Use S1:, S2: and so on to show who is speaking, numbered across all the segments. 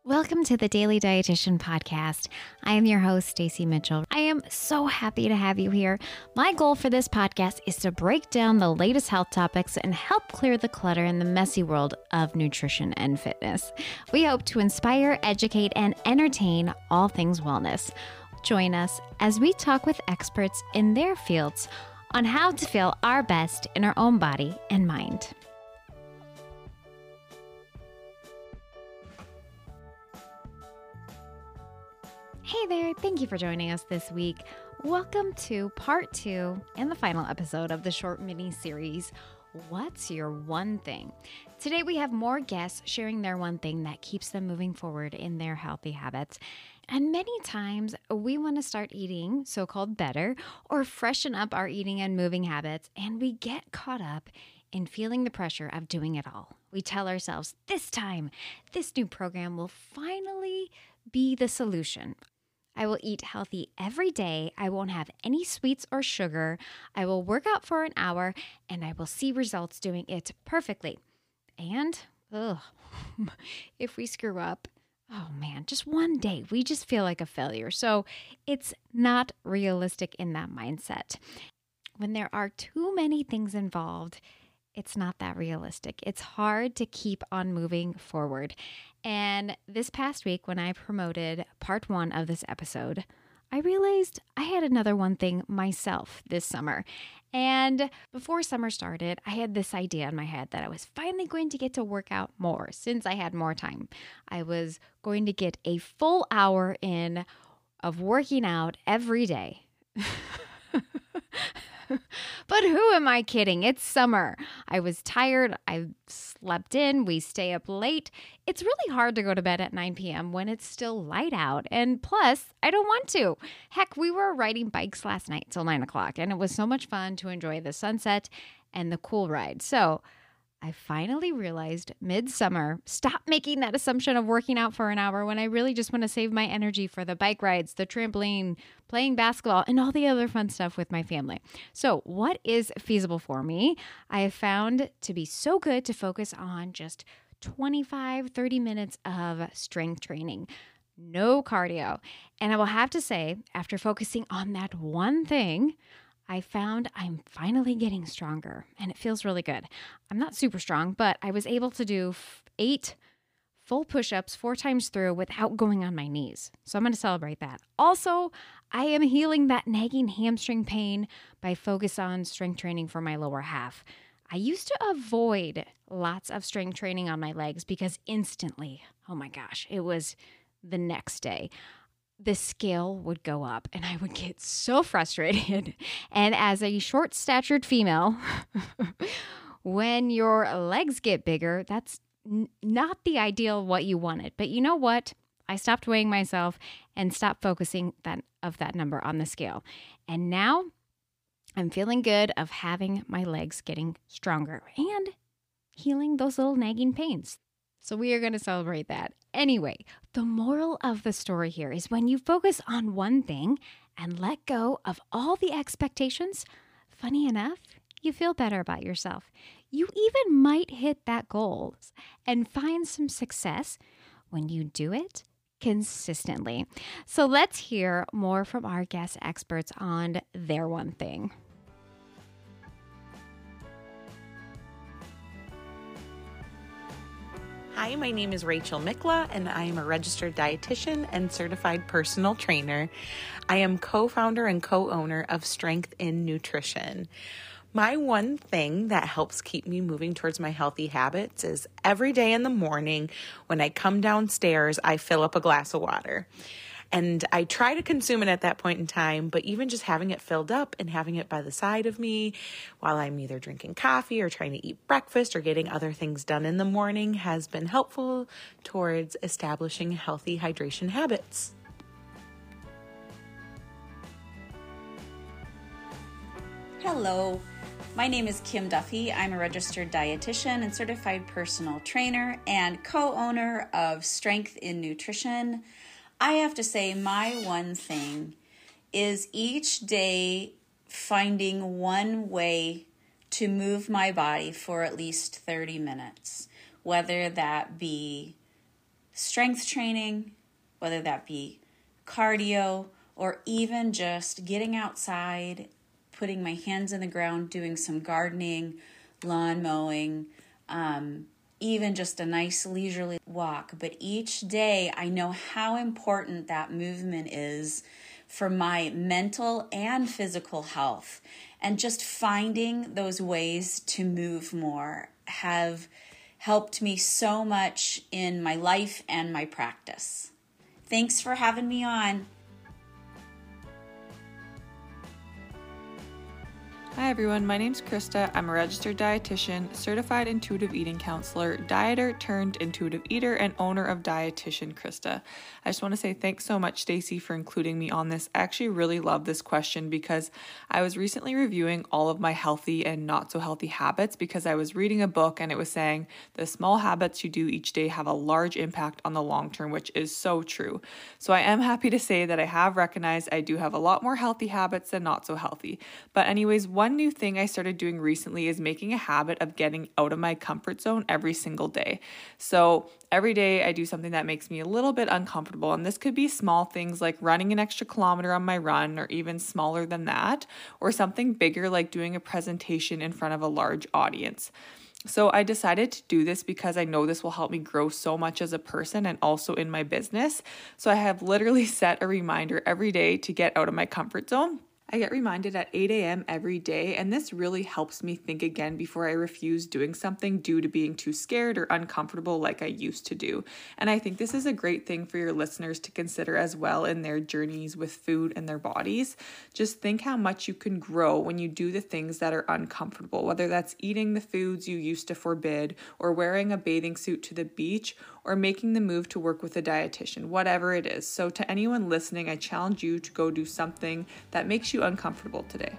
S1: Welcome to the Daily Dietitian Podcast. I am your host, Stacey Mitchell. I am so happy to have you here. My goal for this podcast is to break down the latest health topics and help clear the clutter in the messy world of nutrition and fitness. We hope to inspire, educate, and entertain all things wellness. Join us as we talk with experts in their fields on how to feel our best in our own body and mind. Hey there, thank you for joining us this week. Welcome to part 2 and the final episode of the short mini series, What's Your One Thing? Today we have more guests sharing their one thing that keeps them moving forward in their healthy habits. And many times we want to start eating so-called better or freshen up our eating and moving habits, and we get caught up in feeling the pressure of doing it all. We tell ourselves, this time, this new program will finally be the solution. I will eat healthy every day. I won't have any sweets or sugar. I will work out for an hour and I will see results doing it perfectly. And, if we screw up, oh man, just one day, we just feel like a failure. So it's not realistic in that mindset. When there are too many things involved, it's not that realistic. It's hard to keep on moving forward. And this past week, when I promoted part 1 of this episode, I realized I had another one thing myself this summer. And before summer started, I had this idea in my head that I was finally going to get to work out more since I had more time. I was going to get a full hour in of working out every day. But who am I kidding? It's summer. I was tired. I slept in. We stay up late. It's really hard to go to bed at 9 p.m. when it's still light out. And plus, I don't want to. Heck, we were riding bikes last night till 9 o'clock, and it was so much fun to enjoy the sunset and the cool ride. So I finally realized midsummer, stop making that assumption of working out for an hour when I really just want to save my energy for the bike rides, the trampoline, playing basketball, and all the other fun stuff with my family. So what is feasible for me? I have found to be so good to focus on just 25-30 minutes of strength training. No cardio. And I will have to say, after focusing on that one thing, I found I'm finally getting stronger, and it feels really good. I'm not super strong, but I was able to do 8 full push-ups 4 times through without going on my knees. So I'm going to celebrate that. Also, I am healing that nagging hamstring pain by focus on strength training for my lower half. I used to avoid lots of strength training on my legs because instantly, oh my gosh, it was the next day. The scale would go up and I would get so frustrated. And as a short-statured female, when your legs get bigger, that's not the ideal what you wanted. But you know what? I stopped weighing myself and stopped focusing that number on the scale. And now I'm feeling good of having my legs getting stronger and healing those little nagging pains. So we are going to celebrate that. Anyway, the moral of the story here is when you focus on one thing and let go of all the expectations, funny enough, you feel better about yourself. You even might hit that goal and find some success when you do it consistently. So let's hear more from our guest experts on their one thing.
S2: Hi, my name is Rachel Mikla, and I am a registered dietitian and certified personal trainer. I am co-founder and co-owner of Strength in Nutrition. My one thing that helps keep me moving towards my healthy habits is every day in the morning when I come downstairs, I fill up a glass of water. And I try to consume it at that point in time, but even just having it filled up and having it by the side of me while I'm either drinking coffee or trying to eat breakfast or getting other things done in the morning has been helpful towards establishing healthy hydration habits.
S3: Hello, my name is Kim Duffy. I'm a registered dietitian and certified personal trainer and co-owner of Strength in Nutrition. I have to say my one thing is each day finding one way to move my body for at least 30 minutes, whether that be strength training, whether that be cardio or even just getting outside, putting my hands in the ground, doing some gardening, lawn mowing, even just a nice leisurely walk. But each day I know how important that movement is for my mental and physical health. And just finding those ways to move more have helped me so much in my life and my practice. Thanks for having me on.
S2: Hi everyone, my name's Krista. I'm a registered dietitian, certified intuitive eating counselor, dieter turned intuitive eater, and owner of Dietitian Krista. I just want to say thanks so much, Stacy, for including me on this. I actually really love this question because I was recently reviewing all of my healthy and not so healthy habits because I was reading a book and it was saying the small habits you do each day have a large impact on the long term, which is so true. So I am happy to say that I have recognized I do have a lot more healthy habits than not so healthy. But anyways, one new thing I started doing recently is making a habit of getting out of my comfort zone every single day. So every day I do something that makes me a little bit uncomfortable, and this could be small things like running an extra kilometer on my run, or even smaller than that, or something bigger like doing a presentation in front of a large audience. So I decided to do this because I know this will help me grow so much as a person and also in my business. So I have literally set a reminder every day to get out of my comfort zone. I get reminded at 8 a.m. every day, and this really helps me think again before I refuse doing something due to being too scared or uncomfortable like I used to do. And I think this is a great thing for your listeners to consider as well in their journeys with food and their bodies. Just think how much you can grow when you do the things that are uncomfortable, whether that's eating the foods you used to forbid, or wearing a bathing suit to the beach, or making the move to work with a dietitian, whatever it is. So to anyone listening, I challenge you to go do something that makes you uncomfortable today.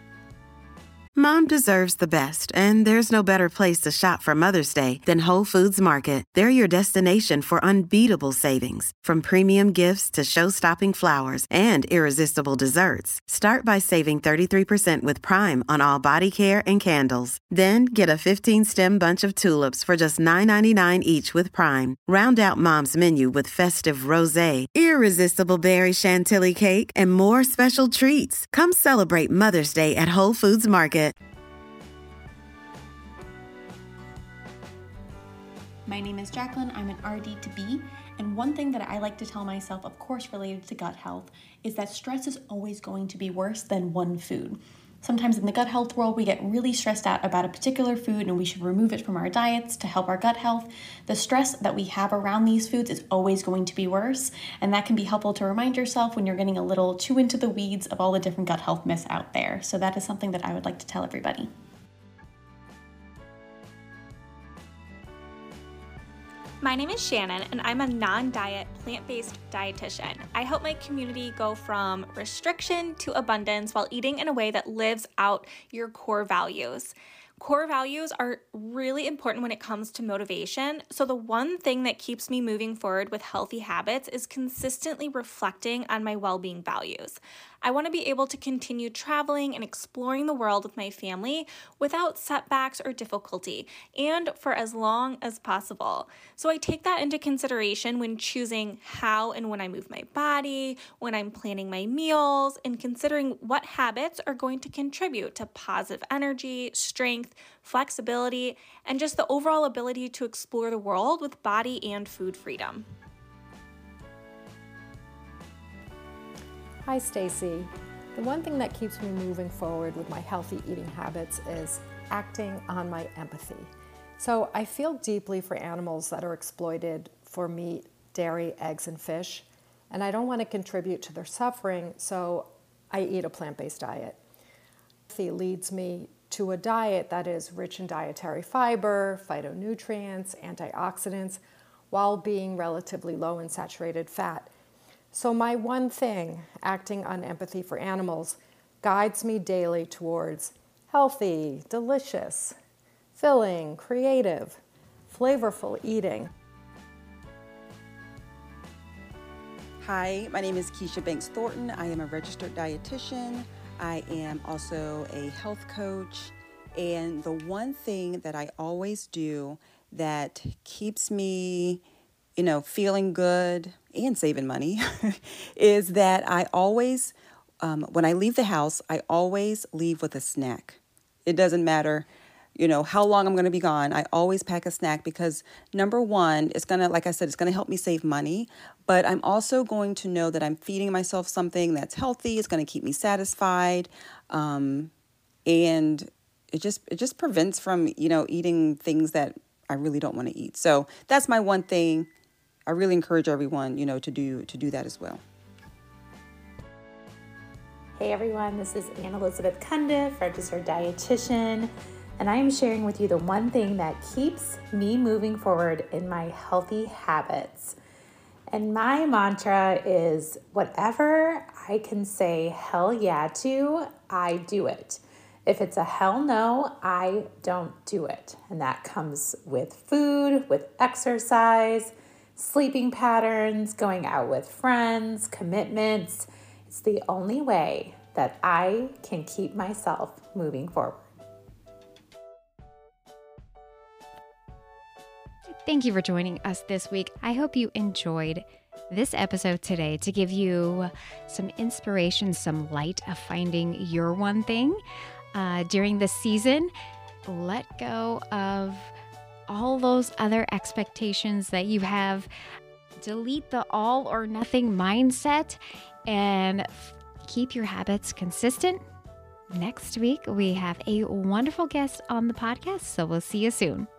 S4: Mom deserves the best, and there's no better place to shop for Mother's Day than Whole Foods Market. They're your destination for unbeatable savings, from premium gifts to show-stopping flowers and irresistible desserts. Start by saving 33% with Prime on all body care and candles. Then get a 15-stem bunch of tulips for just $9.99 each with Prime. Round out Mom's menu with festive rosé, irresistible berry chantilly cake, and more special treats. Come celebrate Mother's Day at Whole Foods Market.
S5: My name is Jacqueline. I'm an RD to B, and one thing that I like to tell myself, of course related to gut health, is that stress is always going to be worse than one food. Sometimes in the gut health world, we get really stressed out about a particular food and we should remove it from our diets to help our gut health. The stress that we have around these foods is always going to be worse, and that can be helpful to remind yourself when you're getting a little too into the weeds of all the different gut health myths out there. So that is something that I would like to tell everybody.
S6: My name is Shannon, and I'm a non-diet, plant-based dietitian. I help my community go from restriction to abundance while eating in a way that lives out your core values. Core values are really important when it comes to motivation. So the one thing that keeps me moving forward with healthy habits is consistently reflecting on my well-being values. I want to be able to continue traveling and exploring the world with my family without setbacks or difficulty, and for as long as possible. So I take that into consideration when choosing how and when I move my body, when I'm planning my meals, and considering what habits are going to contribute to positive energy, strength, flexibility, and just the overall ability to explore the world with body and food freedom.
S7: Hi, Stacy. The one thing that keeps me moving forward with my healthy eating habits is acting on my empathy. So I feel deeply for animals that are exploited for meat, dairy, eggs, and fish, and I don't want to contribute to their suffering, so I eat a plant-based diet. Empathy leads me to a diet that is rich in dietary fiber, phytonutrients, antioxidants, while being relatively low in saturated fat. So my one thing, acting on empathy for animals, guides me daily towards healthy, delicious, filling, creative, flavorful eating.
S8: Hi, my name is Keisha Banks Thornton. I am a registered dietitian. I am also a health coach. And the one thing that I always do that keeps me feeling good and saving money is that I always, when I leave the house, I always leave with a snack. It doesn't matter, how long I'm going to be gone. I always pack a snack because number one, it's going to, like I said, it's going to help me save money, but I'm also going to know that I'm feeding myself something that's healthy. It's going to keep me satisfied. And it just prevents from, eating things that I really don't want to eat. So that's my one thing. I really encourage everyone, to do that as well.
S9: Hey everyone, this is Ann Elizabeth Cundiff, registered dietitian, and I am sharing with you the one thing that keeps me moving forward in my healthy habits. And my mantra is whatever I can say hell yeah to, I do it. If it's a hell no, I don't do it. And that comes with food, with exercise, sleeping patterns, going out with friends, commitments. It's the only way that I can keep myself moving forward.
S1: Thank you for joining us this week. I hope you enjoyed this episode today to give you some inspiration, some light of finding your one thing during this season. Let go of all those other expectations that you have. Delete the all or nothing mindset and keep your habits consistent. Next week, we have a wonderful guest on the podcast, so we'll see you soon.